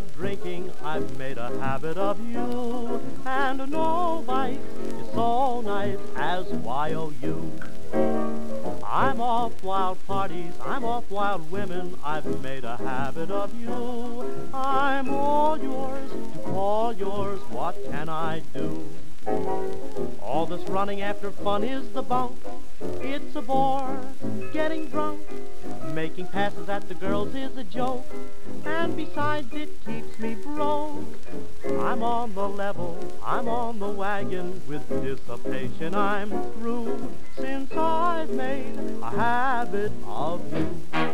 without drinking, I've made a habit of you. And no vice is so nice as Y-O-U. I'm off wild parties, I'm off wild women, I've made a habit of you. I'm all yours, to call yours, what can I do? All this running after fun is the bunk. It's a bore, getting drunk. Making passes at the girls is a joke. And besides it keeps me broke. I'm on the level, I'm on the wagon. With dissipation I'm through, since I've made a habit of you.